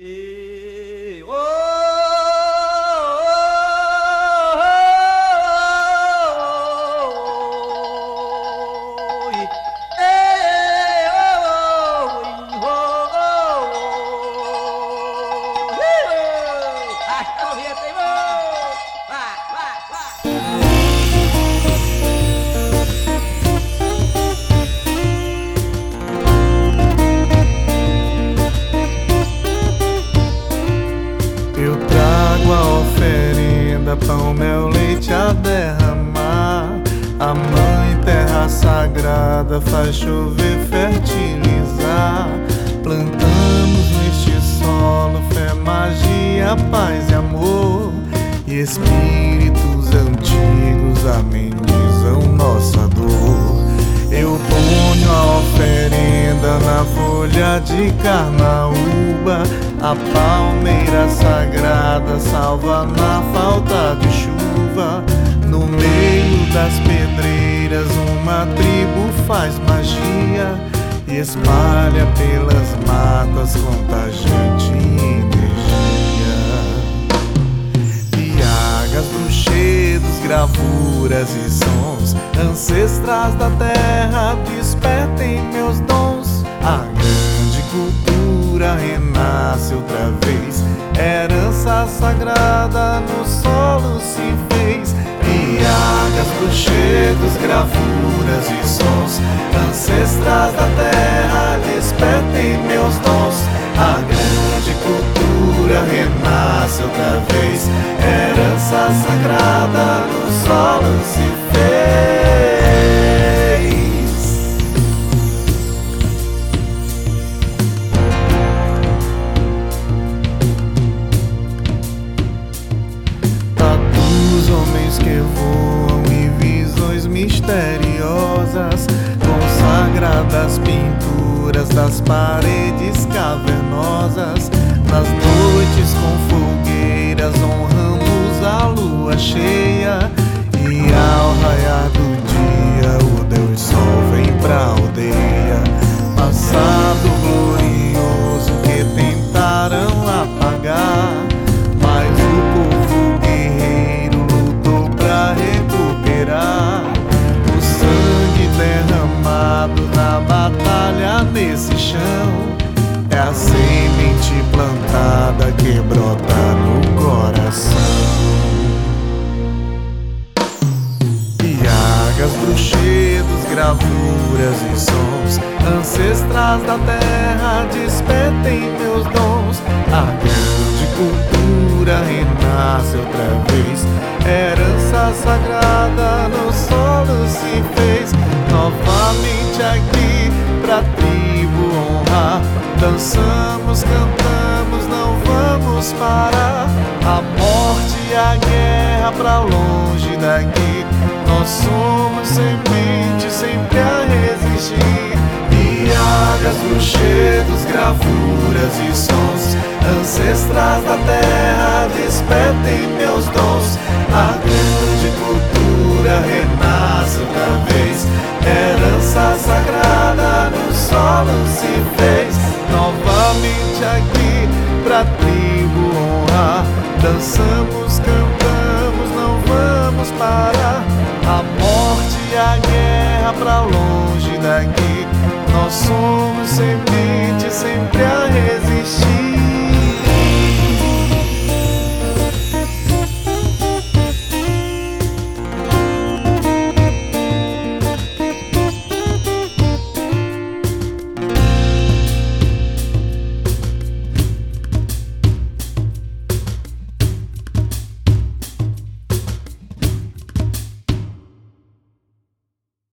E, oh, eu trago a oferenda, pão, mel, leite a derramar. A mãe terra sagrada faz chover, fertilizar. Plantamos neste solo fé, magia, paz e amor. E espíritos antigos amenizam nossa dor. Eu ponho a oferenda na folha de carnaúba. A palmeira sagrada salva na falta de chuva. No meio das pedreiras uma tribo faz magia e espalha pelas matas contagiante energia. Piagas, bruxedos, gravuras e sons ancestrais da terra, despertem meus dons. A grande cultura renasce outra vez, herança sagrada no solo se fez. Piagas, bruxedos, gravuras e sons ancestrais da terra, despertem meus dons. A grande cultura renasce outra vez, herança sagrada no solo se fez. Tatus, homens que voam e visões misteriosas, consagradas pinturas das paredes cavernosas. Nas noites com fogueiras honramos a lua cheia, e ao raiar do dia o Deus Sol vem pra aldeia. Passado glorioso que tentaram apagar, mas o povo guerreiro lutou pra recuperar. O sangue derramado na batalha nesse chão é a semente plantada que brota no coração. Piagas, bruxedos, gravuras e sons ancestrais da terra, despertem meus dons. A grande cultura renasce outra vez, herança sagrada no solo se fez. Novamente aqui pra tribo honrar, dançamos, cantamos, não vamos parar. A morte e a guerra pra longe daqui, nós somos semente sempre a resistir. Piagas, bruxedos, gravuras e sons ancestrais da terra, despertem meus dons. A grande cultura renasce outra vez, herança sagrada no solo se fez. Novamente aqui pra tribo honrar, dançamos, cantamos, não vamos parar. A morte e a guerra pra longe daqui, nós somos semente sempre a